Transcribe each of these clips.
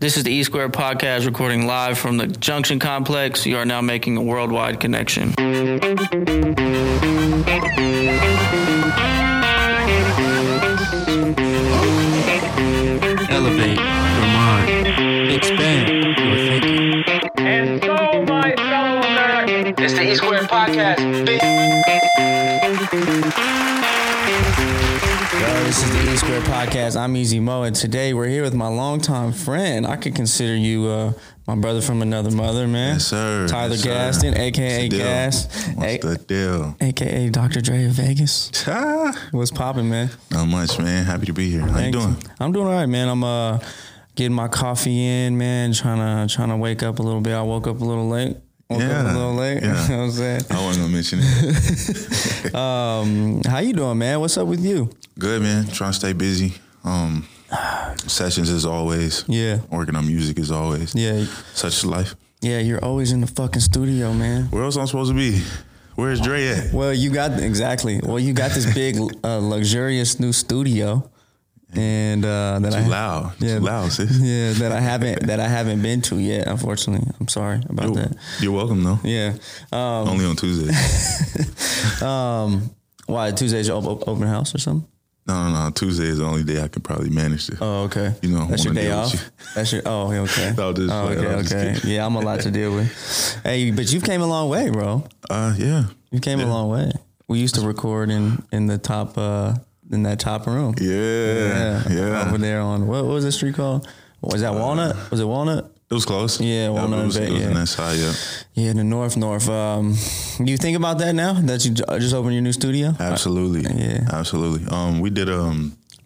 This is the E Square Podcast, recording live from the Junction Complex. You are now making a worldwide connection. Elevate your mind. Expand your thinking. And so, my fellow Americans, It's the E Square Podcast. Yo, this is the E Square Podcast. I'm Easy Mo, and today we're here with my longtime friend. I could consider you my brother from another mother, man. Yes, sir. Tyler Yes, Gaston, sir. a.k.a. Gas. What's the deal? A.k.a. Dr. Dre of Vegas. Ah, What's poppin', man? not much, man. Happy to be here. How you doing? I'm doing all right, man. I'm getting my coffee in, man. Trying to wake up a little bit. I woke up a little late. You know what I'm saying? I wasn't gonna mention it. How you doing, man? What's up with you? Good, man. Trying to stay busy. Sessions as always. Yeah. Working on music as always. Yeah. Such is life. Yeah, you're always in the fucking studio, man. Where else I'm supposed to be? Where's Dre at? Well, you got this big, luxurious new studio, and that Too loud. Yeah, Too loud, sis. Yeah, that I haven't been to yet. Unfortunately, I'm sorry about that. You're welcome, though. Yeah. Only on Tuesdays. Why Tuesday's your open house or something? No. Tuesday is the only day I can probably manage to. Oh, okay. You know, that's your wanna day deal off. with you. That's your. Oh, okay. No, just Oh, playing. I'm just okay. kidding. Yeah, I'm a lot to deal with. Hey, but you've came a long way, bro. Yeah. You came a long way. We used to record in the top in that top room. Yeah. Over there on what was the street called? Was that Walnut? Was it Walnut? It was close. Yeah, Walnut it was Bay, on that side, yeah. Yeah, the north. You think about that now that you just opened your new studio? Absolutely. Yeah. Absolutely. We did a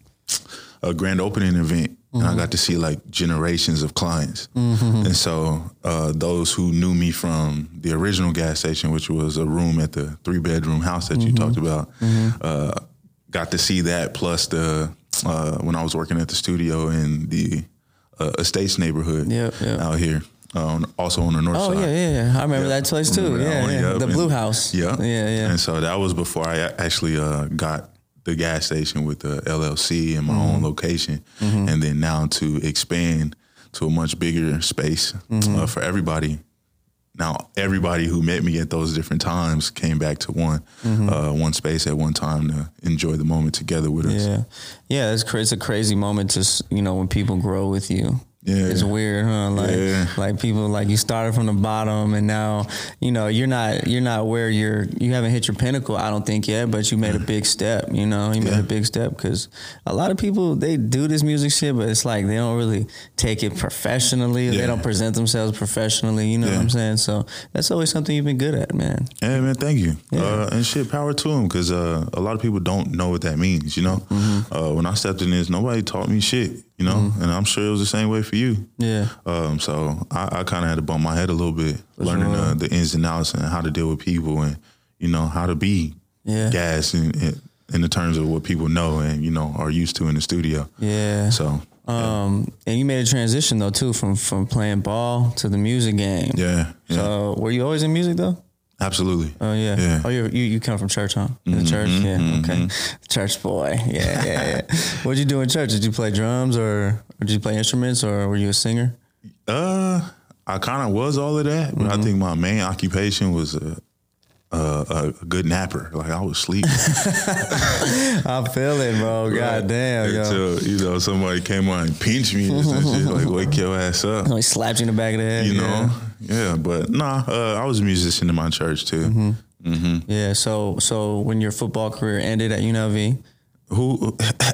grand opening event, and I got to see like generations of clients. And so those who knew me from the original gas station, which was a room at the 3-bedroom house that you talked about, got to see that, plus the when I was working at the studio in the Estates neighborhood out here. Also on the north side. Oh, yeah. I remember that place too. Yeah. The Blue House. Yeah. Yeah. And so that was before I actually got the gas station with the LLC and my own location. And then now to expand to a much bigger space for everybody. Now, everybody who met me at those different times came back to one space at one time to enjoy the moment together with us. Yeah. It's a crazy moment to, when people grow with you. Yeah. It's weird, huh? Like people, like you started from the bottom and now, you're not where you haven't hit your pinnacle, I don't think yet, but you made a big step, you made a big step, because a lot of people, they do this music shit, but it's like they don't really take it professionally. They don't present themselves professionally, you know what I'm saying? So that's always something you've been good at, man. Yeah, man, thank you. Yeah. And shit, power to them, because a lot of people don't know what that means, When I stepped in this, nobody taught me shit, and I'm sure it was the same way for you. Yeah. So I kind of had to bump my head a little bit, learning the ins and outs and how to deal with people and, how to be gas in the terms of what people know and, are used to in the studio. Yeah. So. And you made a transition though too from playing ball to the music game. Yeah. So were you always in music though? Absolutely. Oh yeah. Oh, you come from church, huh? The church, okay. Church boy, yeah. What'd you do in church? Did you play drums or did you play instruments or were you a singer? I kind of was all of that, but I think my main occupation was a good napper. Like I was sleeping. I feel it, bro. God damn, yo. Until somebody came on and pinched me or some shit, like wake your ass up. Like slapped you in the back of the head. Yeah, but I was a musician in my church too. Yeah, so when your football career ended at UNLV, who?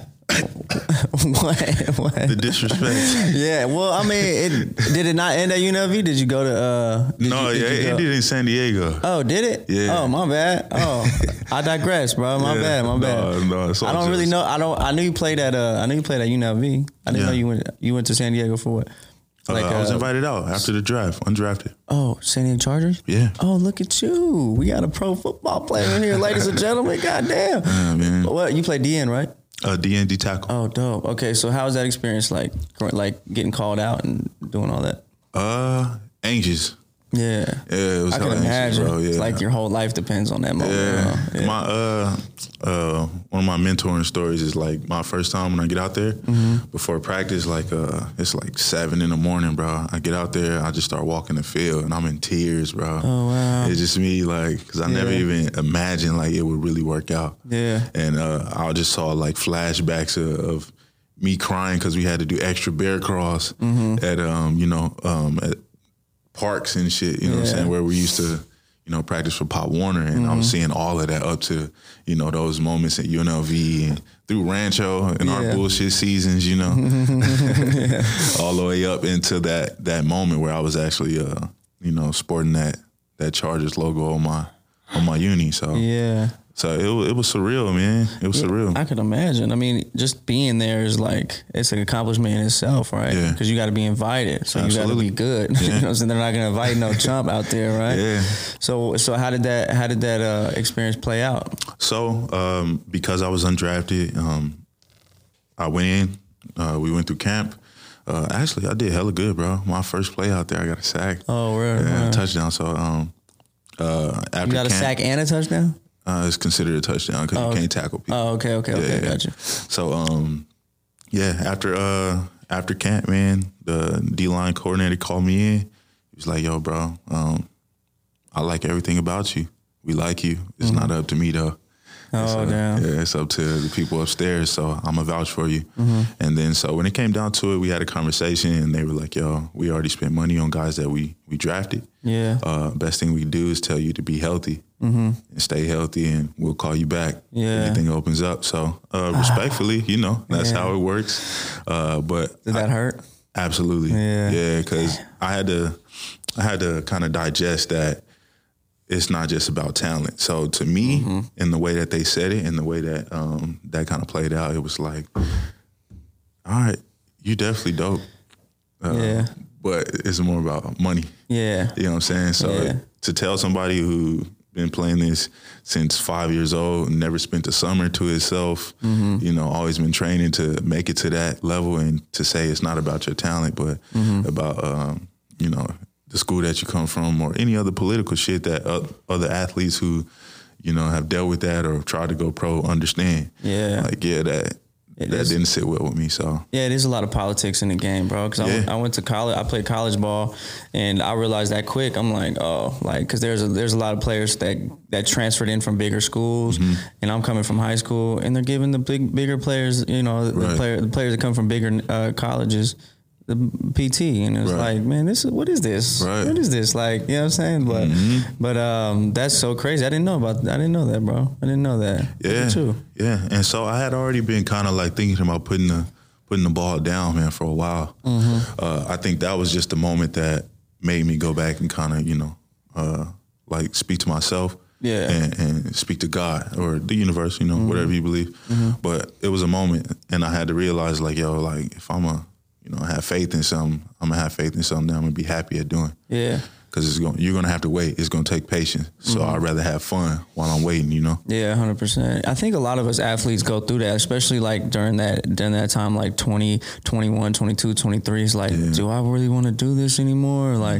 What? The disrespect. Yeah, well, I mean, did it not end at UNLV? Did you go to? It ended in San Diego. Oh, did it? Yeah. Oh, my bad. Oh, I digress, bro. My bad. No, I don't really know. I knew you played at. I knew you played at UNLV. I didn't know you went to San Diego for what? I was invited out after the draft, undrafted. Oh, San Diego Chargers? Yeah. Oh, look at you. We got a pro football player in here, ladies and gentlemen. Goddamn. Yeah, man. Well, you play DN, right? DN tackle. Oh, dope. Okay, so how was that experience like getting called out and doing all that? Anxious. Yeah. Yeah, it was I can hella anxious, imagine. bro. Yeah. It's like your whole life depends on that moment. Yeah. Bro. Yeah. My one of my mentoring stories is like my first time when I get out there before practice, like it's like 7 a.m, bro. I get out there, I just start walking the field and I'm in tears, bro. Oh, wow. It's just me, like, because I never even imagined like it would really work out. Yeah. And I just saw like flashbacks of me crying because we had to do extra bear crawls at at parks and shit, you know what I'm saying, where we used to, practice for Pop Warner, and I was seeing all of that up to, those moments at UNLV and through Rancho and our bullshit seasons, all the way up into that moment where I was actually, sporting that Chargers logo on my uni. So So it was surreal, man. It was surreal. I could imagine. I mean, just being there is like, it's an accomplishment in itself, right? Yeah. Because you got to be invited. So Absolutely. you got to be good. Yeah. You know what I'm saying? They're not going to invite no chump out there, right? Yeah. So how did that experience play out? So because I was undrafted, I went in. We went through camp. Actually, I did hella good, bro. My first play out there, I got a sack. Oh, really? Yeah, touchdown. So after you got a camp, sack and a touchdown? It's considered a touchdown because you can't tackle people. Oh, okay, Yeah. gotcha. So, after camp, man, the D-line coordinator called me in. He was like, yo, bro, I like everything about you. We like you. It's not up to me, though. Oh, damn. Yeah, it's up to the people upstairs, so I'm going to vouch for you. And then, so when it came down to it, we had a conversation, and they were like, yo, we already spent money on guys that we drafted. Yeah. Best thing we can do is tell you to be healthy and stay healthy, and we'll call you back if Yeah. anything opens up. So, respectfully, that's how it works. But Did that hurt? Absolutely. Yeah, because I had to kind of digest that it's not just about talent. So to me, in the way that they said it, in the way that that kind of played out, it was like, all right, you definitely dope. But it's more about money. Yeah. You know what I'm saying? So to tell somebody who been playing this since 5 years old, never spent a summer to himself, always been training to make it to that level, and to say it's not about your talent, but about, the school that you come from, or any other political shit that other athletes who, have dealt with that or tried to go pro understand. Yeah. Like, that didn't sit well with me. So yeah, there's a lot of politics in the game, bro. Because I went to college, I played college ball, and I realized that quick. I'm like, because there's a lot of players that transferred in from bigger schools, and I'm coming from high school, and they're giving the bigger players, the players that come from bigger colleges, the PT, and it's like, man, what is this? Right. What is this? Like, you know what I'm saying? But that's so crazy. I didn't know that, bro. I didn't know that. Yeah. Too. Yeah. And so I had already been kind of like thinking about putting the ball down, man, for a while. I think that was just the moment that made me go back and kind of, like speak to myself. Yeah. And speak to God or the universe, whatever you believe. But it was a moment, and I had to realize, like, yo, like, if I'm have faith in something, I'm gonna have faith in something that I'm gonna be happy at doing. Yeah. Because you're gonna have to wait. It's gonna take patience. So I'd rather have fun while I'm waiting. Yeah, 100%. I think a lot of us athletes go through that, especially like during that time, like 20, 21, 22, 23. It's like, do I really want to do this anymore? Like,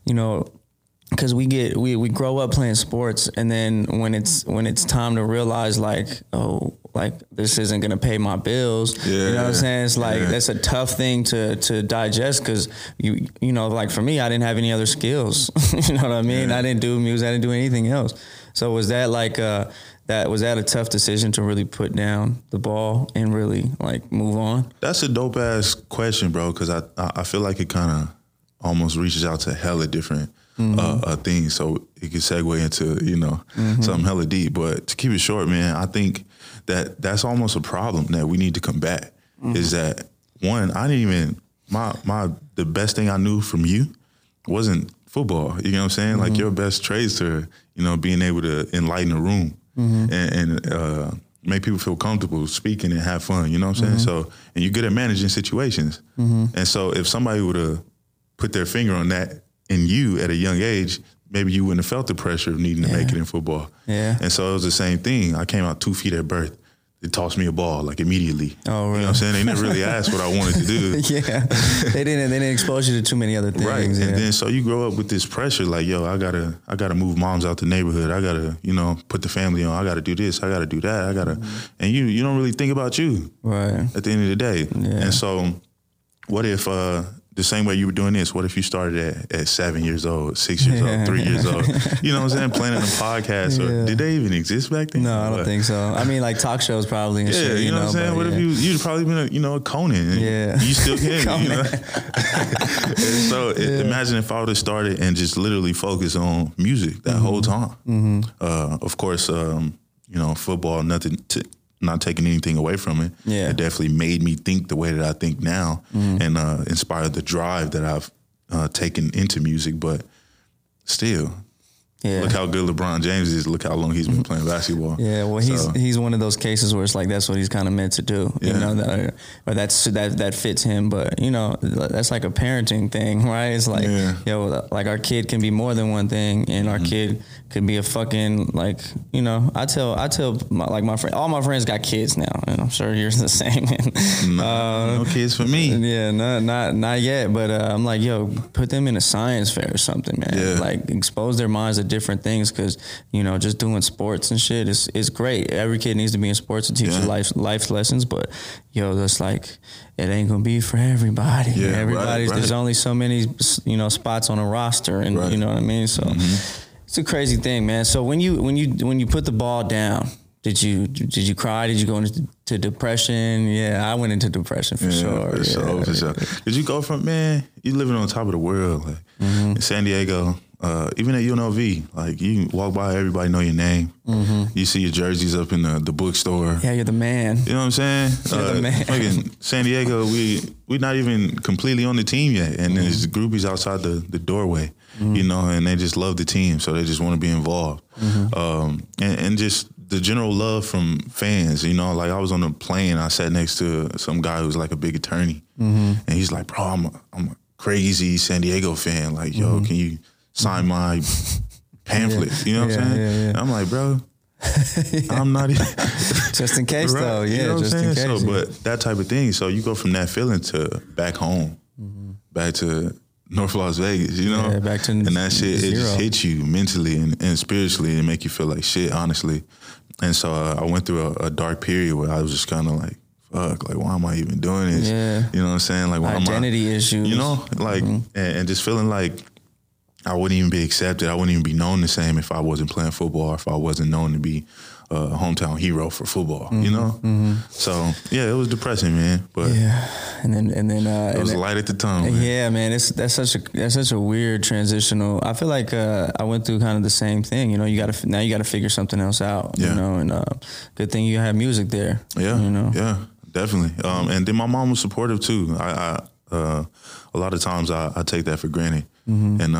because we grow up playing sports, and then when it's time to realize, like, oh, like, this isn't gonna pay my bills. You know what I'm saying? It's like that's a tough thing to digest, because like for me, I didn't have any other skills. You know what I mean? I didn't do music. I didn't do anything else. So was that like was that a tough decision to really put down the ball and really like move on? That's a dope ass question, bro. Because I feel like it kind of almost reaches out to hella different things, so it could segue into something hella deep. But to keep it short, man, I think that's almost a problem that we need to combat. Is that, one, I didn't even the best thing I knew from you wasn't football. You know what I'm saying? Like, your best traits to being able to enlighten a room and make people feel comfortable speaking and have fun. You know what I'm saying? So, and you're good at managing situations. And so if somebody would have put their finger on that in you at a young age, maybe you wouldn't have felt the pressure of needing to make it in football. Yeah. And so it was the same thing. I came out 2 feet at birth. they tossed me a ball like immediately. Oh, really? You know what I'm saying? They never really asked what I wanted to do. Yeah, they didn't expose you to too many other things. Right, yeah. and then so you grow up with this pressure, like, yo, I gotta move moms out the neighborhood. I gotta, put the family on. I gotta do this. I gotta do that. And you don't really think about you, right? At the end of the day. Yeah. And so, what if the same way you were doing this? What if you started at 7 years old, 6 years old, 3 years old? You know what I'm saying? Planning a podcast, or did they even exist back then? No, I don't think so. I mean, like talk shows probably. And shit, you know what I'm saying? What if you'd probably been a Conan? Yeah, you still can. And so imagine if I would have started and just literally focused on music that whole time. Mm-hmm. Of course, football, not taking anything away from it. Yeah. It definitely made me think the way that I think now, and inspired the drive that I've taken into music. But still, look how good LeBron James is. Look how long he's been playing basketball. Yeah, well, he's one of those cases where it's like that's what he's kind of meant to do. Yeah. You know, that fits him. But that's like a parenting thing, right? It's like like our kid can be more than one thing, and our kid could be a fucking I tell my friend, all my friends got kids now, and I'm sure yours is the same. No kids for me. Yeah, not yet. But I'm like, yo, put them in a science fair or something, man. Yeah. Like expose their minds to different things, because just doing sports and shit is great. Every kid needs to be in sports to teach you life lessons. But that's like, it ain't gonna be for everybody. Yeah, everybody's there's only so many spots on a roster, and you know what I mean. So. It's a crazy thing, man. So when you put the ball down, did you cry? Did you go into depression? Yeah, I went into depression for sure. For sure. Did you go from, you living on top of the world, like in San Diego, even at UNLV, like you walk by, everybody know your name. You see your jerseys up in the bookstore. Yeah, you're the man. You know what I'm saying? You're the man. Fucking San Diego, we not even completely on the team yet, and there's groupies outside the doorway. And they just love the team, so they just want to be involved. And just the general love from fans, like I was on a plane, I sat next to some guy who's like a big attorney, and he's like, bro, I'm a crazy San Diego fan. Like, yo, can you sign my pamphlet? You know what I'm saying? And I'm like, bro, I'm not even. Just in case, right. though. Yeah, you know just in case. So, but that type of thing. So you go from that feeling to back home, back to North Las Vegas, Yeah, back to and that shit, it just hits you mentally and spiritually and make you feel like shit, honestly. And so I went through a dark period where I was just kind of like, fuck, like, why am I even doing this? Yeah. You know what I'm saying? Like, why identity issues. Like, and just feeling like I wouldn't even be accepted. I wouldn't even be known the same if I wasn't playing football, or if I wasn't known to be a hometown hero for football, So yeah, it was depressing, man. But and then it was a light at the tunnel. Man. Yeah, man, that's such a weird transitional. I feel like I went through kind of the same thing. You got to figure something else out. Yeah. And good thing you have music there. Yeah, yeah, definitely. And then my mom was supportive too. I a lot of times I take that for granted, and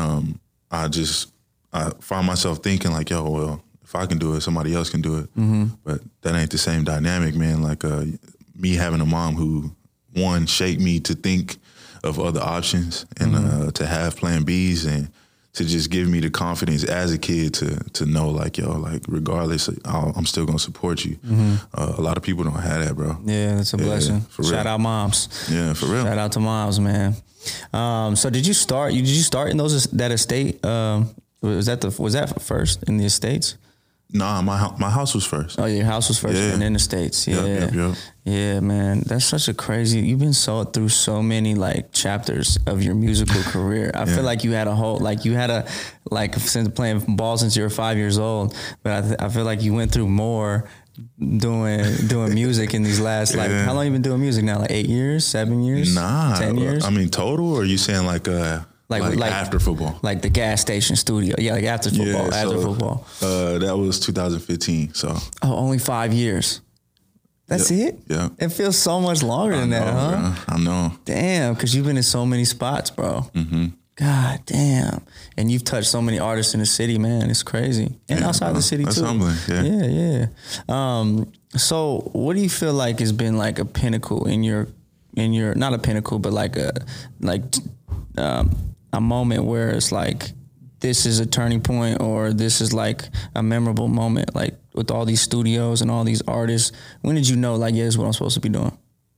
I find myself thinking like, yo, well, if I can do it, somebody else can do it. But that ain't the same dynamic, man. Like me having a mom who, one, shaped me to think of other options and to have plan Bs, and to just give me the confidence as a kid to know, like, yo, like, regardless, I'm still going to support you. A lot of people don't have that, bro. Yeah, that's a blessing. For real. Shout out moms. Yeah, for real. Shout out to moms, man. So did you start in that estate? Was that first in the Estates? Nah, my house was first. Oh, your house was first, and in the States. Yeah, Yep. Yeah, man, that's such a crazy. You've been through so many like chapters of your musical career. I feel like you had since playing ball since you were 5 years old. But I feel like you went through more doing music in these last how long you been doing music now? Like 8 years, 7 years, 10 years. I mean, total, or are you saying like after football? Like the gas station studio. Yeah, like after football. Yeah, after football. That was 2015. So. Oh, only 5 years. That's it? Yeah. It feels so much longer than that, huh? Bro. I know. Damn, because you've been in so many spots, bro. God damn. And you've touched so many artists in the city, man. It's crazy. And outside the city, that's too. That's humbling, Yeah. So what do you feel like has been like a pinnacle in your not a pinnacle, but like a moment where it's like this is a turning point, or this is like a memorable moment, like with all these studios and all these artists? When did you know, like, yeah, this is what I'm supposed to be doing?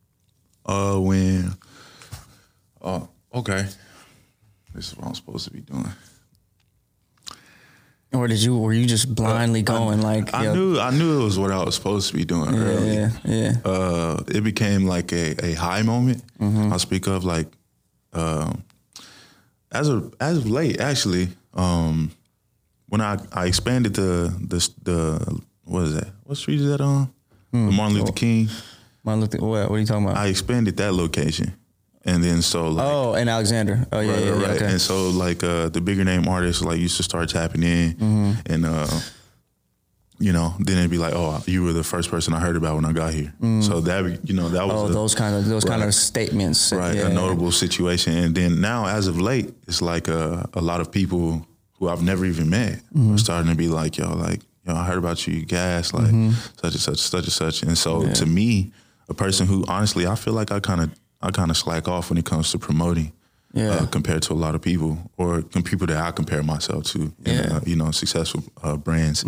Okay, this is what I'm supposed to be doing. Or were you just blindly going like? I knew it was what I was supposed to be doing early. Yeah. It became like a high moment. I'll speak of like, as of late actually. When I expanded the what is that? What street is that on? The Martin Luther King. What are you talking about? I expanded that location. And then so like in Alexander. Oh yeah, right. Okay. And so like the bigger name artists like used to start tapping in, and you know, then it'd be like, oh, you were the first person I heard about when I got here. So that that was those kind of statements, right? A notable situation. And then now, as of late, it's like a lot of people who I've never even met are starting to be like, yo, I heard about you, Gas, like such and such, such and such. And so to me, a person who honestly, I feel like I kind of slack off when it comes to promoting, compared to a lot of people or people that I compare myself to, you know, successful brands.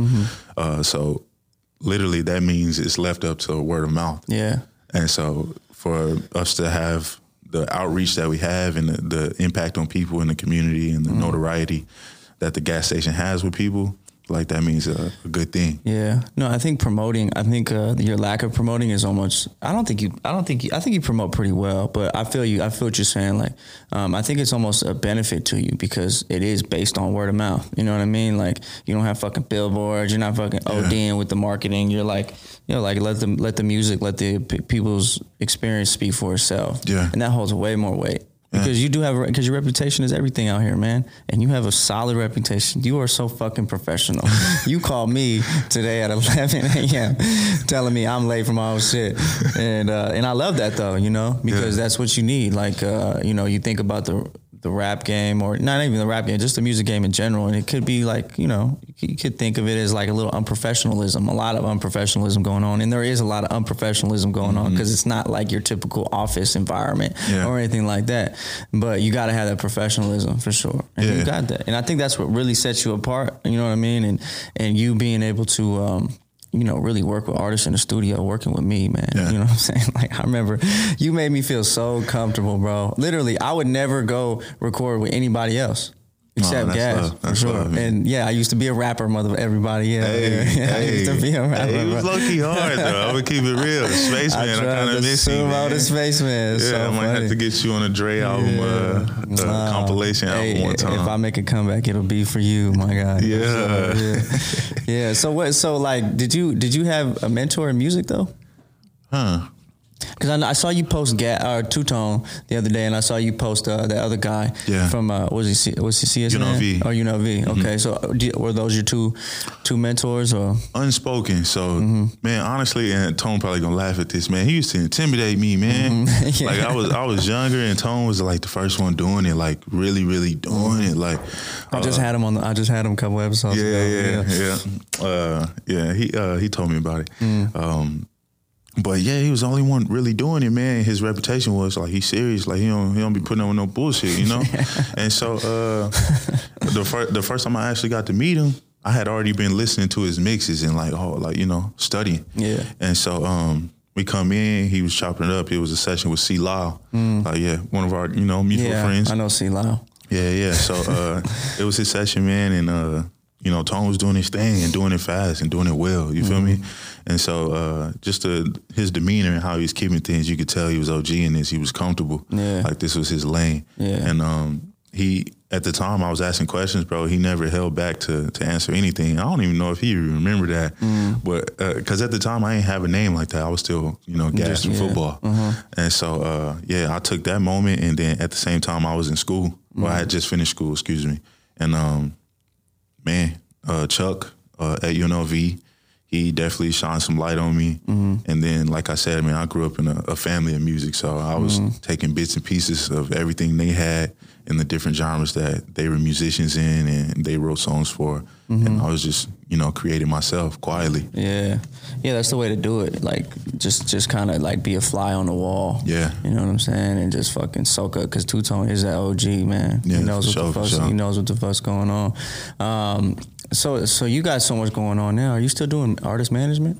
So literally that means it's left up to word of mouth. Yeah. And so for us to have the outreach that we have and the impact on people in the community and the notoriety that the gas station has with people, like that means a good thing. Yeah. No, I think your lack of promoting is almost, I think you promote pretty well, but I feel what you're saying. Like, I think it's almost a benefit to you because it is based on word of mouth. You know what I mean? Like, you don't have fucking billboards. You're not fucking ODing with the marketing. You're like, you know, like let the music, let the people's experience speak for itself. Yeah. And that holds way more weight. Because because your reputation is everything out here, man. And you have a solid reputation. You are so fucking professional. You called me today at 11 a.m. telling me I'm late for my own shit. And I love that though, you know, because that's what you need. Like, you know, you think about the rap game, or not even the rap game, just the music game in general. And it could be like, you know, you could think of it as like a little unprofessionalism, a lot of unprofessionalism going on. And there is a lot of unprofessionalism going on because it's not like your typical office environment or anything like that. But you got to have that professionalism for sure. And you got that. And I think that's what really sets you apart. You know what I mean? And you being able to, you know, really work with artists in the studio, working with me, man. Yeah. You know what I'm saying? Like, I remember you made me feel so comfortable, bro. Literally, I would never go record with anybody else except Gas, for sure. Love, and I used to be a rapper, everybody. I used to be a rapper. It was low-key hard, though. I would keep it real. Spaceman, I kind of miss you, man. The Spaceman. Yeah, so I might have to get you on a Dre album, compilation album one time. If I make a comeback, it'll be for you, my God. Yeah. So what? So like, did you have a mentor in music though? Because I saw you post Two Tone the other day, and I saw you post the other guy from was he CSN? UNLV. Oh, UNLV. Okay, so were those your two mentors or unspoken? So man, honestly, and Tone probably gonna laugh at this, man. He used to intimidate me, man. Like I was younger, and Tone was like the first one doing it, like really, really doing it. Like I just had him a couple episodes ago. He told me about it. But he was the only one really doing it, man. His reputation was like he's serious, like he don't be putting up with no bullshit, you know. And so the first time I actually got to meet him, I had already been listening to his mixes and you know, studying. Yeah. And so we come in, he was chopping it up. It was a session with C. Lyle, one of our mutual friends. I know C. Lyle. Yeah. So it was his session, man, and you know, Tone was doing his thing and doing it fast and doing it well. You feel me? And so just his demeanor and how he was keeping things, you could tell he was OG in this. He was comfortable. Yeah. Like this was his lane. Yeah. And he, at the time I was asking questions, bro, he never held back to answer anything. I don't even know if he remember that. But because at the time I didn't have a name like that. I was still, you know, gassed in football. And so, I took that moment. And then at the same time I was in school. Well, I had just finished school, excuse me. And Chuck at UNLV, he definitely shined some light on me. And then, like I said, I grew up in a family of music, so I was taking bits and pieces of everything they had in the different genres that they were musicians in and they wrote songs for. And I was just, creating myself quietly. Yeah, that's the way to do it. Like, just kind of like be a fly on the wall. Yeah. You know what I'm saying? And just fucking soak up, because Two-Tone is that OG, man. Yeah, he knows for what sure. He knows what the fuck's going on. So you got so much going on now. Are you still doing artist management?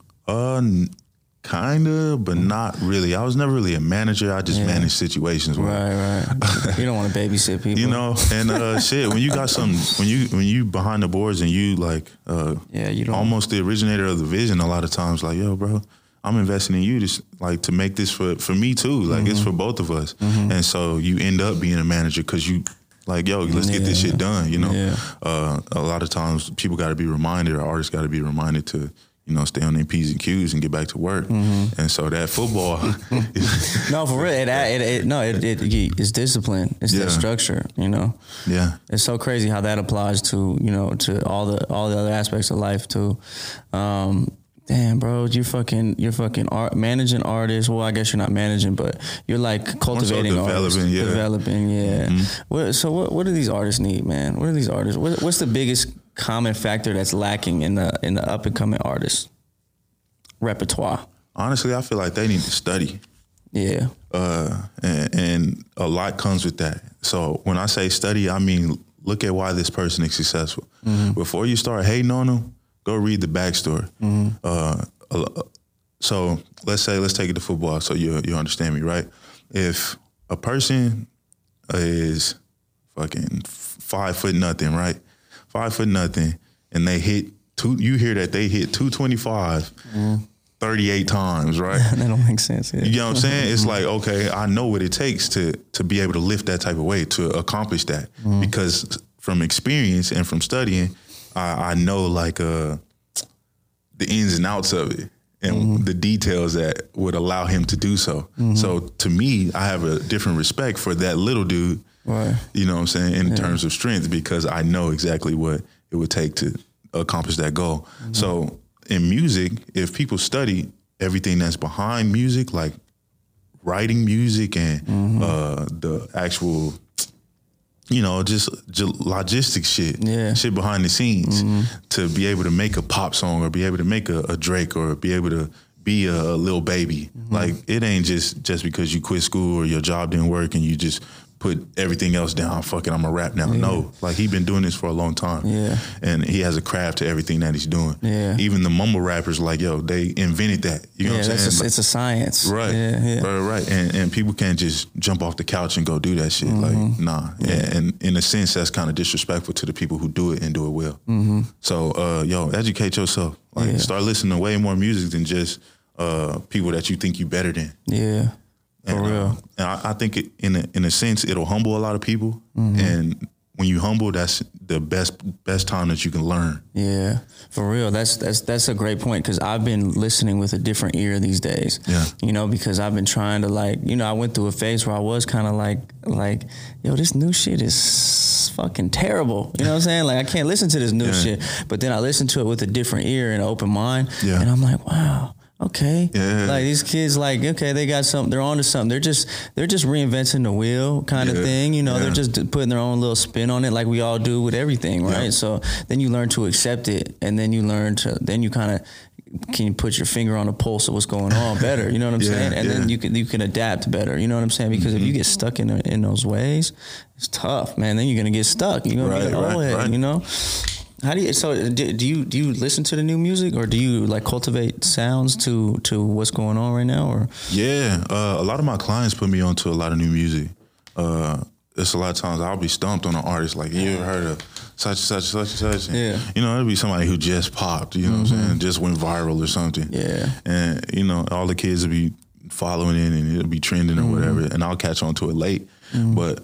Kinda, but not really. I was never really a manager. I just managed situations. Right. You don't want to babysit people. And shit, when you got something, when you behind the boards and you like, you don't almost the originator of the vision. A lot of times, like, yo, bro, I'm investing in you to make this for me too. Like, it's for both of us. And so you end up being a manager because you. Like, yo, let's get this shit done, A lot of times people got to be reminded, or artists got to be reminded to, stay on their P's and Q's and get back to work. And so that football. No, for real. It's discipline. It's that structure, Yeah. It's so crazy how that applies to, to all the other aspects of life too. Damn, bro, you're fucking managing artists. Well, I guess you're not managing, but you're like cultivating artists. Developing, yeah. What do these artists need, man? What are these artists? What's the biggest common factor that's lacking in the up and coming artist repertoire? Honestly, I feel like they need to study. Yeah. And a lot comes with that. So when I say study, I mean look at why this person is successful. Before you start hating on them, go read the backstory. So let's take it to football so you understand me, right? If a person is fucking 5'0", right? 5'0", and they hit you hear that they hit 225 38 times, right? That don't make sense. Yeah. You know what I'm saying? It's like, okay, I know what it takes to be able to lift that type of weight, to accomplish that. Because from experience and from studying, I know like the ins and outs of it and the details that would allow him to do so. So to me, I have a different respect for that little dude, right. You know what I'm saying, in terms of strength, because I know exactly what it would take to accomplish that goal. So in music, if people study everything that's behind music, like writing music and the actual, just logistics shit behind the scenes, to be able to make a pop song or be able to make a Drake or be able to be a Lil Baby. Like, it ain't just because you quit school or your job didn't work and you just put everything else down. Fuck it, I'm a rap now. No, like, he been doing this for a long time. Yeah. And he has a craft to everything that he's doing. Yeah. Even the mumble rappers, like, yo, they invented that. You know what I'm saying? It's a science. Right. Yeah. Right. And people can't just jump off the couch and go do that shit. Like, nah. Yeah. And in a sense, that's kind of disrespectful to the people who do it and do it well. So, educate yourself. Like, start listening to way more music than just people that you think you better than. Yeah. For real. And I think in a sense, it'll humble a lot of people. And when you humble, that's the best time that you can learn. Yeah, for real. That's a great point, because I've been listening with a different ear these days. Yeah. Because I've been trying to, like, I went through a phase where I was kind of like, yo, this new shit is fucking terrible. You know what I'm saying? Like, I can't listen to this new shit. But then I listened to it with a different ear and an open mind. Yeah. And I'm like, wow. Okay. Yeah. Like, these kids, like, okay, they got something, they're onto something. They're just reinventing the wheel kind of thing. They're just putting their own little spin on it, like we all do with everything, right? Yeah. So then you learn to accept it, and then you kind of can put your finger on the pulse of what's going on better. You know what I'm saying? And then you can adapt better. You know what I'm saying? Because if you get stuck in those ways, it's tough, man. Then you're gonna get stuck. You're gonna get old head, How do you? So do you listen to the new music, or do you like cultivate sounds to what's going on right now? Or a lot of my clients put me onto a lot of new music. It's a lot of times I'll be stumped on an artist, like, you ever heard of such and such and such and such? And, it'll be somebody who just popped, you know what I'm saying, just went viral or something. Yeah, and all the kids will be following it and it'll be trending or whatever, and I'll catch on to it late. But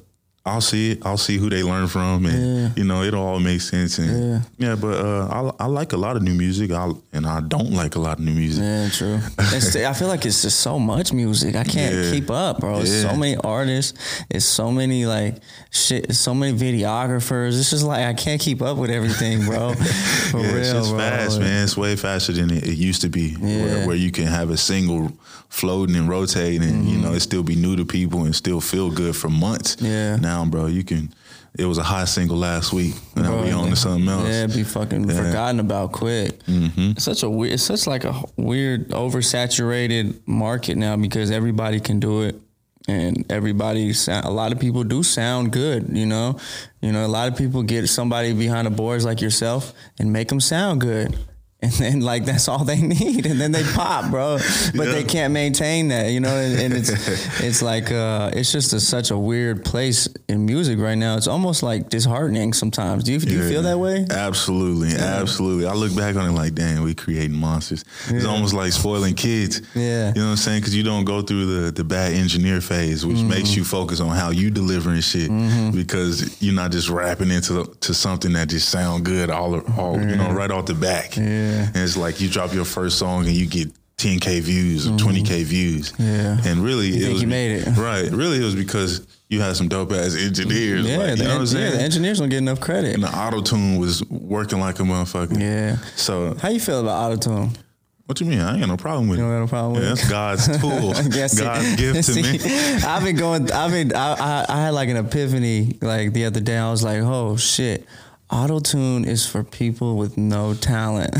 I'll see it. I'll see who they learn from, and you know, it'll all make sense. And but I like a lot of new music, and I don't like a lot of new music. Yeah, true. I feel like it's just so much music. I can't keep up, bro. It's so many artists. It's so many like shit. It's so many videographers. It's just like I can't keep up with everything, bro. For real, it's just bro. fast, man. It's way faster than it used to be. Where you can have a single floating and rotating, and you know, it still be new to people and still feel good for months. Yeah. Now, bro, it was a hot single last week, and now we on to something else. Yeah, be fucking forgotten about quick. It's such like a weird oversaturated market now because everybody can do it, and a lot of people do sound good. You know, a lot of people get somebody behind the boards like yourself and make them sound good. And then, like, that's all they need, and then they pop, bro. But they can't maintain that, you know. And it's like it's just such a weird place in music right now. It's almost like disheartening sometimes. Do you feel that way? Absolutely, absolutely. I look back on it like, damn, we creating monsters. It's almost like spoiling kids. Yeah, you know what I'm saying? Because you don't go through the bad engineer phase, which makes you focus on how you delivering shit. Because you're not just rapping to something that just sound good all you know, right off the back. And it's like you drop your first song and you get 10K views or 20K views. Yeah. And really, you made it. Right. Really, it was because you had some dope ass engineers. Yeah, like, you know what I'm saying? The engineers don't get enough credit. And the auto-tune was working like a motherfucker. Yeah. So how you feel about auto-tune? What you mean? I ain't got no problem with it. You don't got no problem with it? That's God's tool. God's gift to me. I had like an epiphany like the other day. I was like, oh shit. Auto-tune is for people with no talent.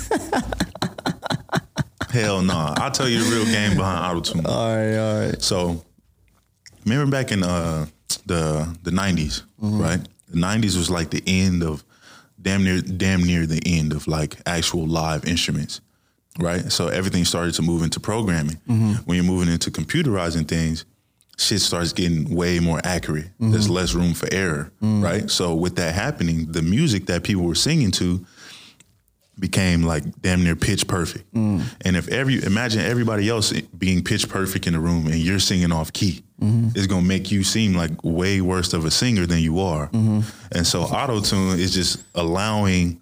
Hell no. I'll tell you the real game behind auto-tune. All right. So, remember back in the 90s, right? The 90s was like the end of, damn near the end of like actual live instruments, right? So everything started to move into programming. When you're moving into computerizing things, shit starts getting way more accurate. There's less room for error, right? So with that happening, the music that people were singing to became like damn near pitch perfect. And imagine everybody else being pitch perfect in the room and you're singing off key, it's gonna make you seem like way worse of a singer than you are. And so auto-tune is just allowing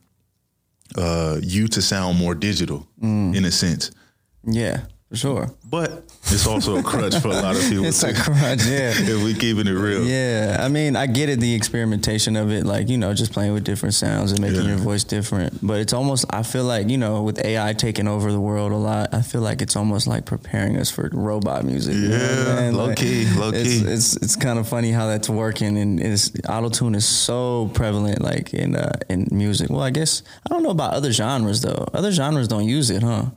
you to sound more digital in a sense. Yeah. For sure. But it's also a crutch for a lot of people. It's a crutch, yeah. If we keeping it real. Yeah. I mean, I get it, the experimentation of it, like, you know, just playing with different sounds and making your voice different. But it's almost, I feel like, you know, with AI taking over the world a lot, I feel like it's almost like preparing us for robot music. Yeah, low key. It's kind of funny how that's working, and auto-tune is so prevalent, like in music. Well, I guess, I don't know about other genres though. Other genres don't use it, huh?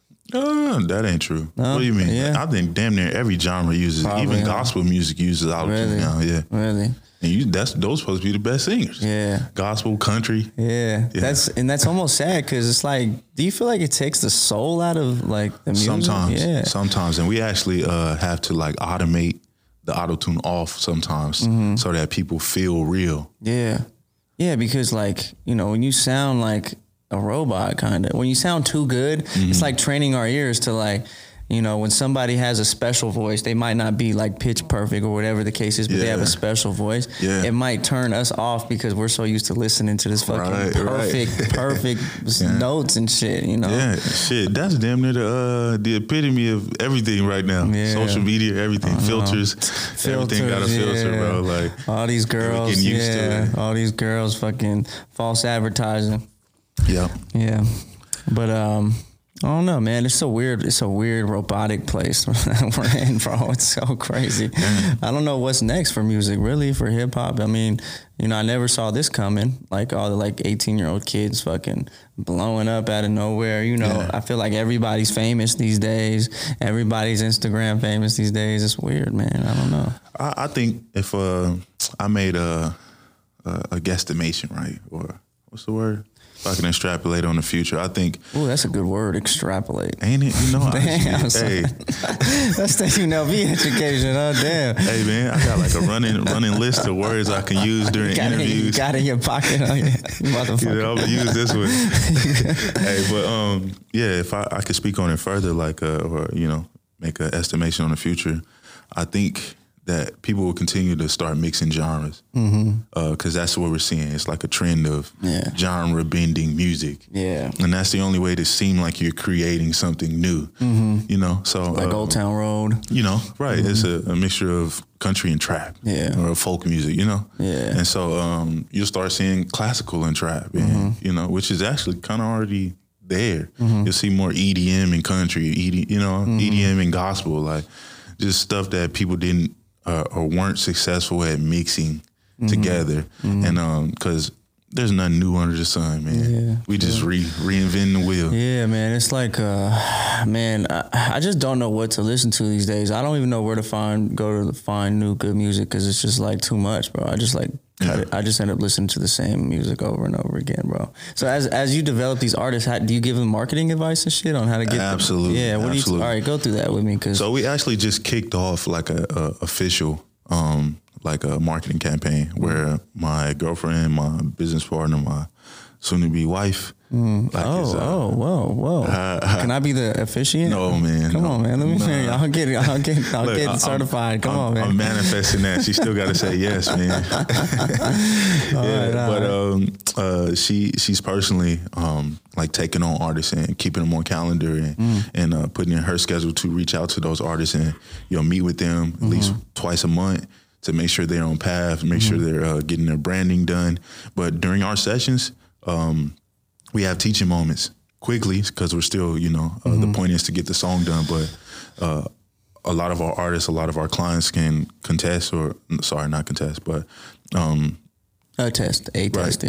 That ain't true. No? What do you mean? Yeah. I think damn near every genre uses it. Even gospel music uses auto-tune now. Yeah, really. And those supposed to be the best singers. Yeah, gospel, country. Yeah. That's almost sad because it's like, do you feel like it takes the soul out of like the music? Sometimes, and we actually have to like automate the auto-tune off sometimes so that people feel real. Yeah, because like, you know, when you sound like a robot, kind of, when you sound too good, it's like training our ears to like, you know, when somebody has a special voice, they might not be like pitch perfect or whatever the case is, but they have a special voice. It might turn us off because we're so used to listening to this fucking perfect notes and shit, you know? Yeah, shit. That's damn near the epitome of everything right now. Social media, everything, filters, everything got a filter, bro. Like all these girls, getting used to it. All these girls fucking false advertising. Yeah. But I don't know, man. It's a weird robotic place we're in, bro. It's so crazy. I don't know what's next for music, really, for hip hop. I mean, you know, I never saw this coming. Like all the like 18-year-old kids fucking blowing up out of nowhere. You know, I feel like everybody's famous these days. Everybody's Instagram famous these days. It's weird, man. I don't know. I think if I made a guesstimation, right? Or what's the word? If I can extrapolate on the future, I think. Oh, that's a good word, extrapolate. Ain't it? You know, damn, hey. That's the UNLV education, huh? Damn. Hey, man, I got like a running list of words I can use during interviews. You got it in your pocket, huh? Motherfucker. I'm gonna use this one. Hey, but if I could speak on it further, like, or you know, make an estimation on the future, I think that people will continue to start mixing genres, because that's what we're seeing. It's like a trend of genre bending music, and that's the only way to seem like you're creating something new. You know, so like Old Town Road. You know, right? It's a mixture of country and trap, or folk music. You know, and so you'll start seeing classical and trap, and you know, which is actually kind of already there. You'll see more EDM and country, EDM and gospel, like just stuff that people didn't or weren't successful at mixing together. And because there's nothing new under the sun, man. We just reinventing the wheel. Yeah, man. It's like, man, I just don't know what to listen to these days. I don't even know where to find new good music, because it's just like too much, bro. I just like cut it. I just end up listening to the same music over and over again, bro. So as you develop these artists, do you give them marketing advice and shit on how to get Absolutely. them? Yeah. What Absolutely. do you? All right, go through that with me. So we actually just kicked off like a official like a marketing campaign where my girlfriend, my business partner, my soon-to-be wife. Whoa. Can I be the officiant? No, man. Come on, man. Let me hear you. I'll get certified. Come on, man. I'm manifesting that. She still got to say yes, man. But she's personally like taking on artists and keeping them on calendar and putting in her schedule to reach out to those artists and meet with them at least twice a month to make sure they're on path, make sure they're getting their branding done. But during our sessions, we have teaching moments quickly, because we're still, the point is to get the song done. But a lot of our artists, a lot of our clients can contest, not contest, but attest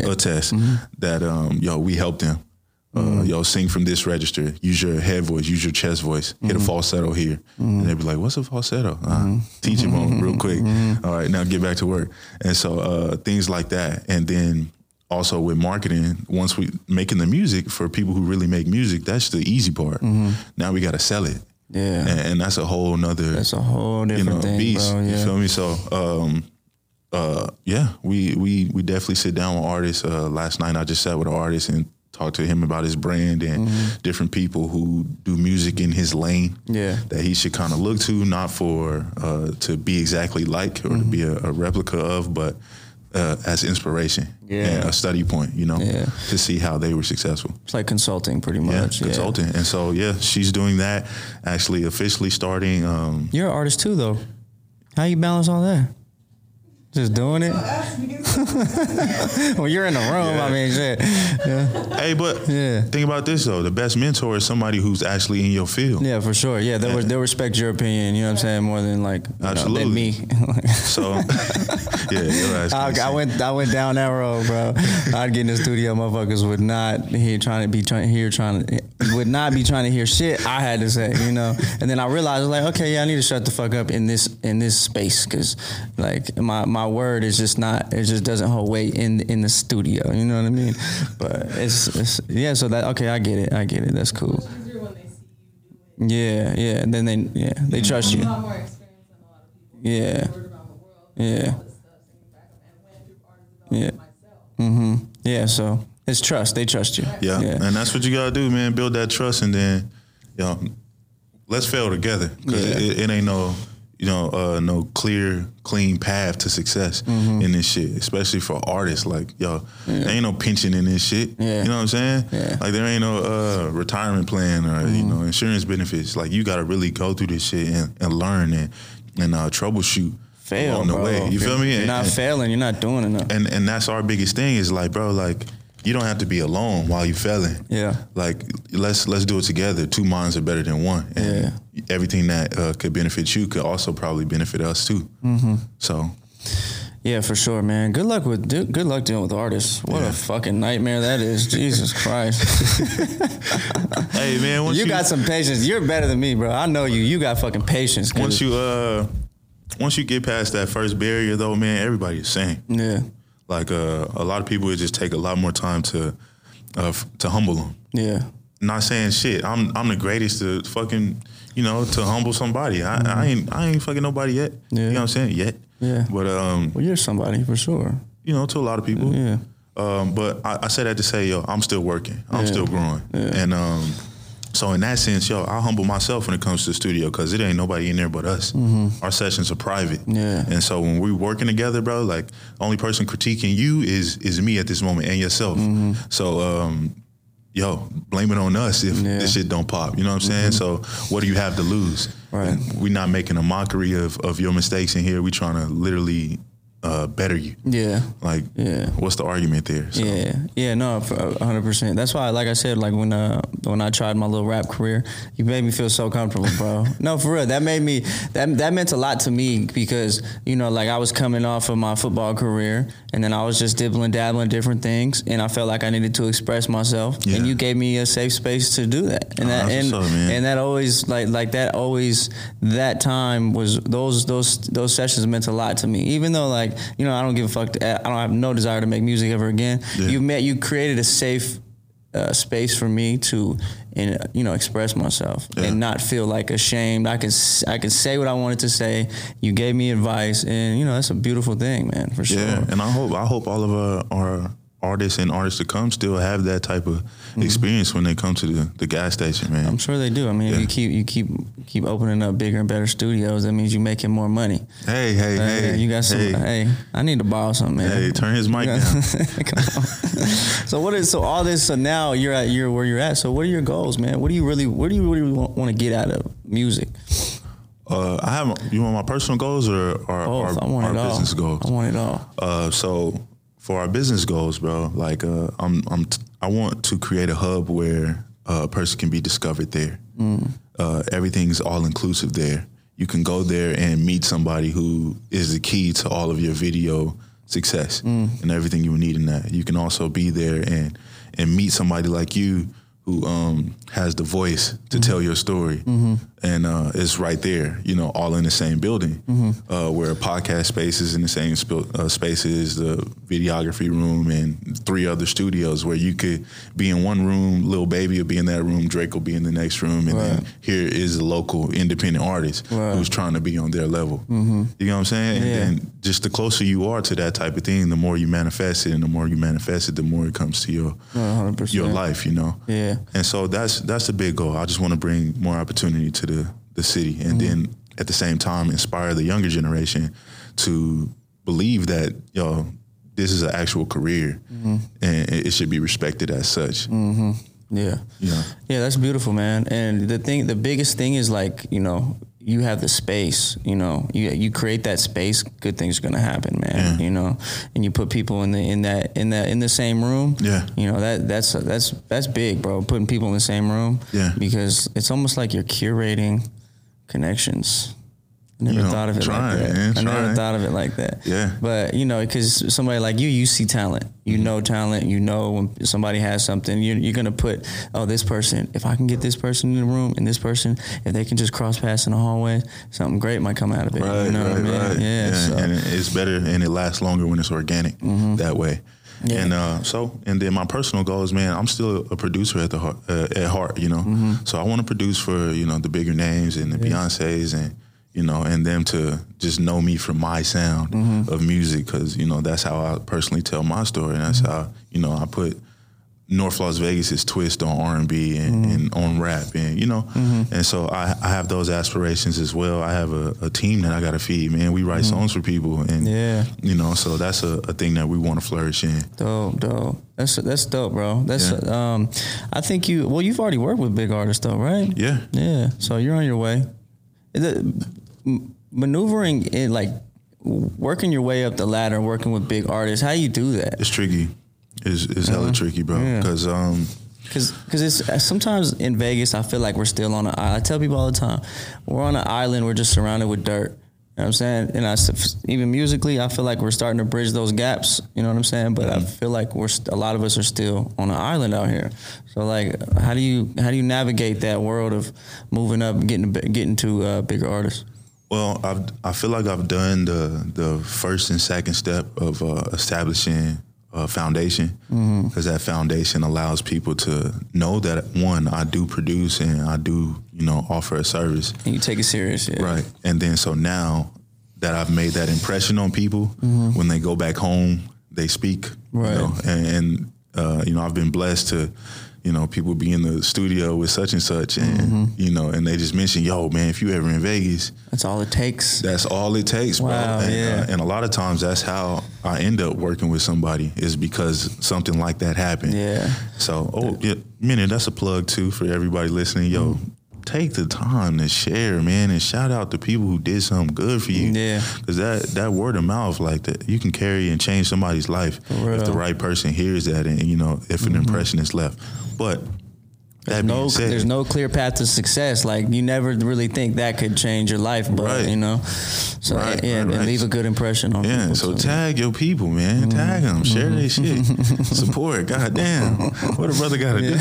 that we help them. Sing from this register, use your head voice, use your chest voice, hit a falsetto here. And they'd be like, what's a falsetto? Teaching moment real quick. All right, now get back to work. And so things like that. And then also with marketing, once we making the music for people who really make music, that's the easy part. Now we got to sell it. Yeah. And that's a whole nother, that's a whole different thing, beast. Bro, You feel me? So, we definitely sit down with artists. Last night I just sat with an artist and talked to him about his brand and different people who do music in his lane that he should kind of look to, not for to be exactly like or to be a replica of, but as inspiration and a study point, to see how they were successful. It's like consulting pretty much. Consulting. And so, she's doing that, actually officially starting. You're an artist too, though. How you balance all that? Just doing it? Well, you're in the room. I mean, shit. Yeah. Hey, but think about this, though. The best mentor is somebody who's actually in your field. Yeah, for sure. Yeah, they'll respect your opinion, you know what I'm saying, more than absolutely. Than me. So, I went down that road, bro. I'd get in the studio, motherfuckers would not be trying to hear shit I had to say, And then I realized, like, okay, I need to shut the fuck up in this space, because, like, my word is just not, it just doesn't hold weight in the studio, you know what I mean? But it's so that, okay, I get it, that's cool. It's easier when they see you do it. Yeah, and then they trust you. A lot more experience than a lot of people. Yeah. Word around the world. Yeah. All this stuff, singing back up, and went through artist development myself. Yeah, so it's trust. They trust you. Yeah, and that's what you gotta do, man. Build that trust, and then, let's fail together, because it ain't no, no clear, clean path to success in this shit, especially for artists. Like, there ain't no pension in this shit. Yeah. You know what I'm saying? Yeah. Like, there ain't no retirement plan or, insurance benefits. Like, you got to really go through this shit and learn and troubleshoot Fail, on the bro. way. You feel me? You're not failing. You're not doing enough. And that's our biggest thing is, like, bro, like, you don't have to be alone while you're failing. Yeah. Like, let's do it together. Two minds are better than one. And everything that could benefit you could also probably benefit us too. So. Yeah, for sure, man. Good luck dealing with artists. What a fucking nightmare that is. Jesus Christ. Hey, man. You got some patience. You're better than me, bro. I know you. You got fucking patience. Once you get past that first barrier, though, man, everybody's the same. Yeah. Like, a lot of people, it just take a lot more time to humble them. Yeah. Not saying shit. I'm the greatest to fucking, to humble somebody. I ain't fucking nobody yet. Yeah. You know what I'm saying? Yet. Yeah. But well, you're somebody for sure. To a lot of people. Yeah. But I say that to say, I'm still working. I'm still growing. Yeah. And So in that sense, I humble myself when it comes to the studio because it ain't nobody in there but us. Our sessions are private. Yeah. And so when we working together, bro, like the only person critiquing you is me at this moment and yourself. So, blame it on us if this shit don't pop. You know what I'm saying? So what do you have to lose? Right. We're not making a mockery of your mistakes in here. We trying to literally better you. Yeah. Like, what's the argument there? So. Yeah, no, 100%. That's why, like I said, like when I tried my little rap career, you made me feel so comfortable, bro. No, for real, that made me that meant a lot to me because like I was coming off of my football career, and then I was just dabbling different things, and I felt like I needed to express myself, and you gave me a safe space to do that, and that always that time was those sessions meant a lot to me, even though like. I don't give a fuck. I don't have no desire to make music ever again. Yeah. You created a safe space for me to, express myself and not feel like ashamed. I could say what I wanted to say. You gave me advice, and that's a beautiful thing, man, for sure. Yeah, and I hope all of our artists and artists to come still have that type of experience when they come to the gas station, man. I'm sure they do. I mean, if you keep opening up bigger and better studios, that means you're making more money. Hey, you got some. Hey, I need to borrow something, man. Hey, turn his mic down. Come on. So now you're where you're at. So what are your goals, man? What do you really want to get out of music? You want my personal goals or our business goals? I want it all. So for our business goals, bro, like I want to create a hub where a person can be discovered there. Everything's all inclusive there. You can go there and meet somebody who is the key to all of your video success and everything you need in that. You can also be there and meet somebody like you who has the voice to tell your story. And it's right there, all in the same building, where a podcast space is in the same spaces, the videography room, and 3 other studios where you could be in one room, Lil Baby will be in that room, Drake will be in the next room, and then here is a local independent artist who's trying to be on their level. You know what I'm saying? Yeah. And then just the closer you are to that type of thing, the more you manifest it, and the more you manifest it, the more it comes to your 100%. your life, Yeah. And so that's the big goal. I just want to bring more opportunity to the city, and then at the same time inspire the younger generation to believe that this is an actual career, and it should be respected as such. Yeah, that's beautiful, man. And the biggest thing is like you have the space. You create that space, good things are gonna happen, man. And you put people in the same room. Yeah, that's big, bro. Putting people in the same room. Yeah, because it's almost like you're curating connections. I never thought of it like that. Man, I never thought of it like that. Yeah. But, because somebody like you see talent. You know talent. You know when somebody has something, you're going to put, this person, if I can get this person in the room and this person, if they can just cross paths in the hallway, something great might come out of it. Right, you know what I mean? Right. Yeah. So. And it's better and it lasts longer when it's organic that way. Yeah. And then my personal goals, man, I'm still a producer at heart, So I want to produce for, the bigger names and the Beyoncés and them to just know me from my sound of music, because, that's how I personally tell my story. And that's how, I put North Las Vegas's twist on R&B and on rap, and and so I have those aspirations as well. I have a team that I got to feed, man. We write songs for people, and so that's a thing that we want to flourish in. Dope. That's dope, bro. That's I think you've already worked with big artists though, right? Yeah. So you're on your way. Maneuvering in, like, working your way up the ladder, working with big artists, how you do that? It's tricky. It's hella tricky, bro. Because it's sometimes in Vegas, I feel like we're still on an island. I tell people all the time, we're on an island, we're just surrounded with dirt. You know what I'm saying? And even musically, I feel like we're starting to bridge those gaps. You know what I'm saying? But I feel like a lot of us are still on an island out here. So like, how do you navigate that world of moving up, getting to bigger artists? Well, I feel like I've done the first and second step of establishing a foundation, because that foundation allows people to know that, one, I do produce and I do, offer a service. And you take it serious, yeah. Right. And then so now that I've made that impression on people, when they go back home, they speak, right. And I've been blessed to, you know, people be in the studio with such and such, and you know, and they just mention, yo, man, if you ever in Vegas, That's all it takes. that's all it takes, bro. Wow, And, yeah. and a lot of times that's how I end up working with somebody, is because something like that happened. Yeah. So, Minute, that's a plug too for everybody listening. Yo, take the time to share, man, and shout out to people who did something good for you. Yeah. Because that word of mouth, like that, you can carry and change somebody's life real. if the right person hears that, and you know, if an impression is left. But that being said, There's no clear path to success. Like, you never really think that could change your life, but Right. you know, so Right, and right. leave a good impression on yeah, people. so tag your people, man. Tag them, share their shit, support. Goddamn, what a brother got to do.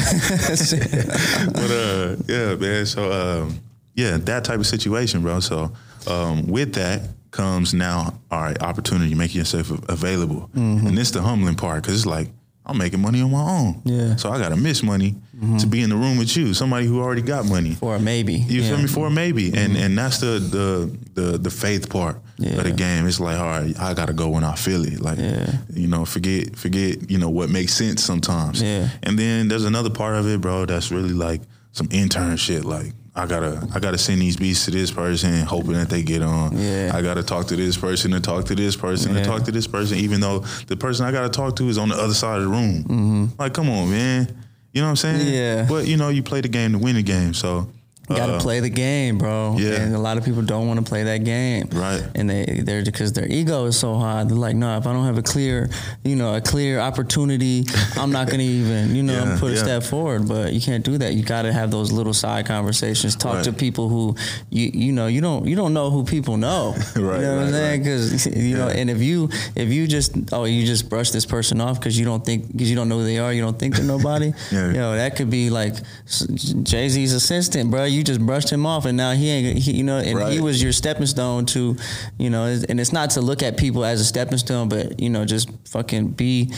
But yeah, man. So yeah, that type of situation, bro. So with that comes now, all right, opportunity, making yourself available, and this the humbling part, because it's like, I'm making money on my own. Yeah. So I gotta miss money to be in the room with you, somebody who already got money. For a maybe. You feel me? For a maybe. And that's the faith part of the game. It's like, all right, I gotta go when I feel it. Like, you know, forget, you know, what makes sense sometimes. Yeah. And then there's another part of it, bro, that's really like some intern shit. Like, I gotta send these beats to this person, hoping that they get on. Yeah. I gotta talk to this person and talk to this person and talk to this person, even though the person I gotta talk to is on the other side of the room. Like, come on, man. You know what I'm saying? Yeah. But you know, you play the game to win the game. So You gotta play the game, bro. Yeah. And a lot of people don't want to play that game. Right. And they're because their ego is so high. They're like, no, if I don't have a clear opportunity, I'm not gonna even, put a step forward. But you can't do that. You gotta have those little side conversations. Talk to people who you don't know who people know. Right, You know what I'm saying? right. Because and if you just brush this person off because you don't know who they are, you don't think they're nobody. Yeah. That could be like Jay-Z's assistant, bro. You just brushed him off, and now he Right. he was your stepping stone to, and it's not to look at people as a stepping stone, but just fucking be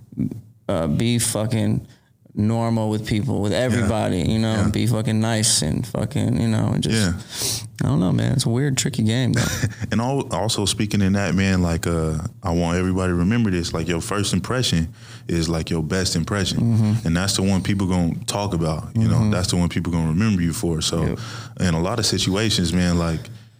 fucking normal with people, with everybody, be fucking nice and fucking, and just, I don't know, man. It's a weird, tricky game, though. And also speaking in that, man, like I want everybody to remember this. Like, your first impression is like your best impression, and that's the one people gonna talk about. You know, that's the one people gonna remember you for. So, in a lot of situations, man, like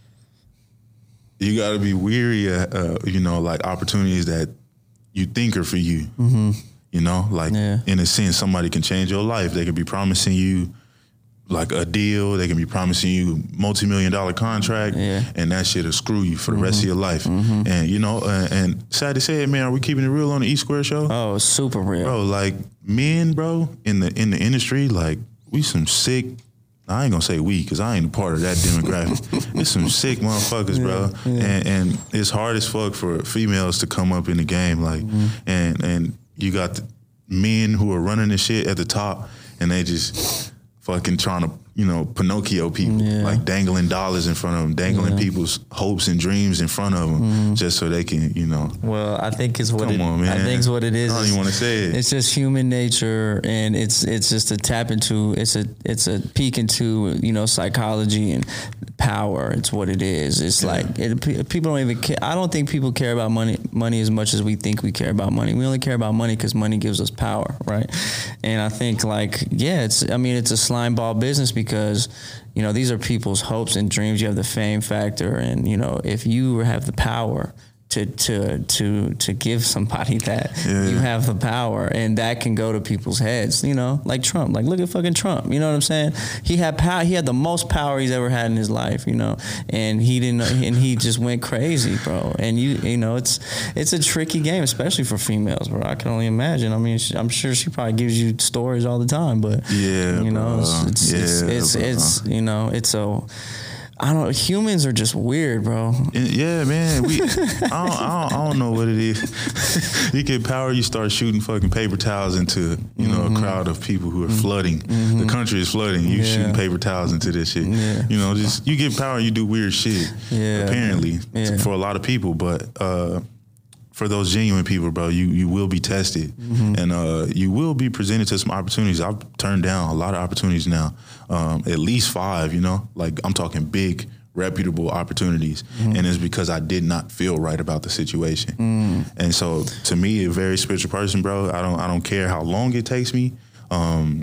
you got to be weary, like opportunities that you think are for you. You know, like in a sense, somebody can change your life. They could be promising you like a deal. They can be promising you multi-million-dollar contract, and that shit'll screw you for the rest of your life. And and sad to say it, man, are we keeping it real on the E Square show? Oh, it's super real, Bro, like men, bro, in the industry, like we some sick. I ain't gonna say we, because I ain't a part of that demographic. It's some sick motherfuckers, bro. And it's hard as fuck for females to come up in the game, like, and you got the men who are running the shit at the top, and they just fucking trying to, Pinocchio people, like dangling dollars in front of them, dangling people's hopes and dreams in front of them, just so they can, Well, I think it's what Come on, man. I think it's what it is. I don't even want to say it. It's just human nature, and it's just a tap into. It's a peek into psychology and power. It's what it is. It's like people don't even care. I don't think people care about money as much as we think we care about money. We only care about money because money gives us power, right? And I think it's a slime ball business because these are people's hopes and dreams. You have the fame factor, and if you have the power to give somebody that, you have the power, and that can go to people's heads, like Trump. Like, look at fucking Trump, you know what I'm saying? He had power. He had the most power he's ever had in his life, and he didn't, and he just went crazy, bro. And it's a tricky game, especially for females, bro. I can only imagine. I mean, I'm sure she probably gives you stories all the time, but it's so. I don't know. Humans are just weird, bro. Yeah, man. I don't know what it is. You get power, you start shooting fucking paper towels into, a crowd of people who are flooding. The country is flooding. You shooting paper towels into this shit. Just you get power, you do weird shit. Apparently, for a lot of people, but for those genuine people, bro, you will be tested, and you will be presented to some opportunities. I've turned down a lot of opportunities now, at least 5. Like I'm talking big, reputable opportunities, and it's because I did not feel right about the situation. And so, to me, a very spiritual person, bro, I don't care how long it takes me.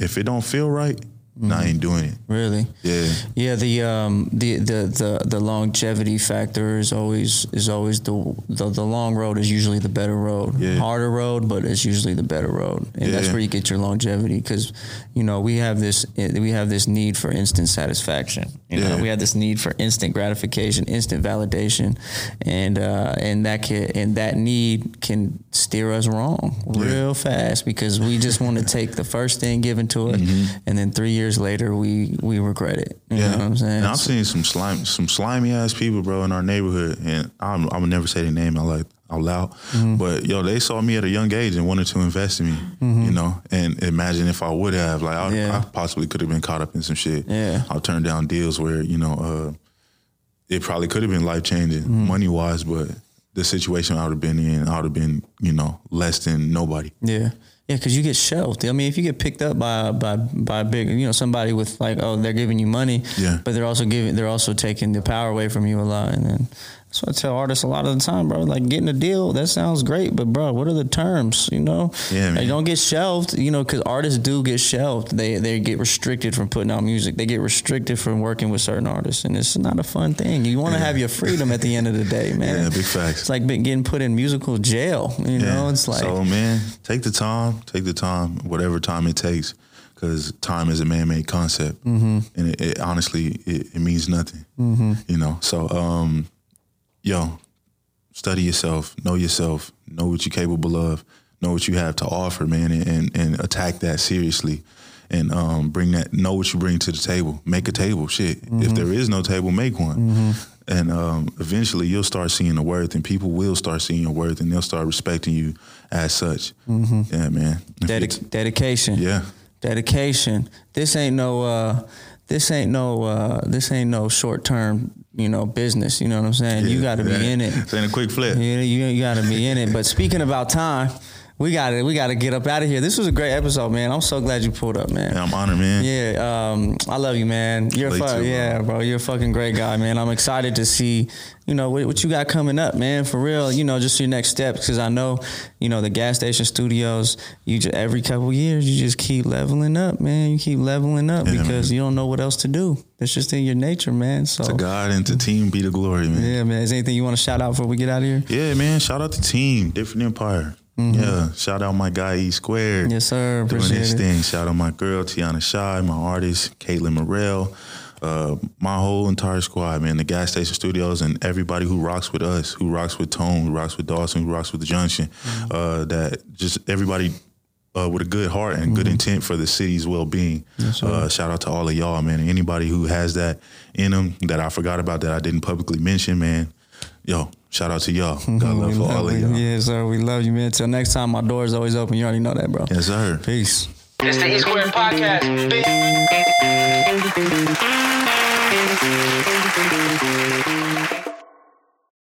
if it don't feel right, I ain't doing it. Really? Yeah. The longevity factor is always the long road is usually the better road. Yeah. Harder road, but it's usually the better road, and that's where you get your longevity. Because we have this need for instant satisfaction. We have this need for instant gratification, instant validation, and that need can steer us wrong real fast because we just want to take the first thing given to us, and then 3 years later we regret it. You know what I'm saying? And I've seen some slimy ass people, bro, in our neighborhood, and I would never say their name out loud, but they saw me at a young age and wanted to invest in me, and imagine if I would have, I possibly could have been caught up in some shit. Yeah. I'll turn down deals where, it probably could have been life changing money wise, but the situation I would have been in, I would have been, less than nobody. Yeah. Yeah, because you get shelved. I mean, if you get picked up by big, somebody with they're giving you money, but they're also taking the power away from you a lot. And then that's what I tell artists a lot of the time, bro. Like, getting a deal, that sounds great, but bro, what are the terms? Yeah, man. They don't get shelved, because artists do get shelved. They get restricted from putting out music. They get restricted from working with certain artists, and it's not a fun thing. You want to have your freedom at the end of the day, man. Yeah, big facts. It's like getting put in musical jail. It's like, so man, take the time, whatever time it takes, because time is a man-made concept, and it honestly it means nothing. So study yourself, know what you're capable of, know what you have to offer, man, and attack that seriously, and know what you bring to the table. Make a table, shit. If there is no table, make one. And eventually you'll start seeing the worth, and people will start seeing your worth, and they'll start respecting you as such. Yeah, man. Dedication. Yeah. Dedication. This ain't no short-term, business. You know what I'm saying? You got to be in it. It's ain't a quick flip. Yeah, you got to be in it. But speaking about time, we got to get up out of here. This was a great episode, man. I'm so glad you pulled up, man. Yeah, I'm honored, man. Yeah, I love you, man. You're bro. You're a fucking great guy, man. I'm excited to see, what you got coming up, man. For real, just your next steps, because I know, the Gas Station Studios. Every couple of years, you just keep leveling up, man. You keep leveling up because you don't know what else to do. That's just in your nature, man. So to God and to team be the glory, man. Yeah, man. Is there anything you want to shout out before we get out of here? Yeah, man. Shout out to Team Different Empire. Yeah, shout out my guy E Squared. Yes, sir. Doing Appreciate his it. thing. Shout out my girl Tiana Shy, my artist Caitlin Morrell, my whole entire squad, man. The Gas Station Studios and everybody who rocks with us, who rocks with Tone, who rocks with Dawson, who rocks with the Junction. That just everybody with a good heart and good intent for the city's well-being. Yes, shout out to all of y'all, man. And anybody who has that in them that I forgot about that I didn't publicly mention, man. Yo, shout out to y'all. God love for all of y'all. Yes, sir. We love you, man. Till next time, my door is always open. You already know that, bro. Yes, sir. Peace. It's the E Squared Podcast. Peace.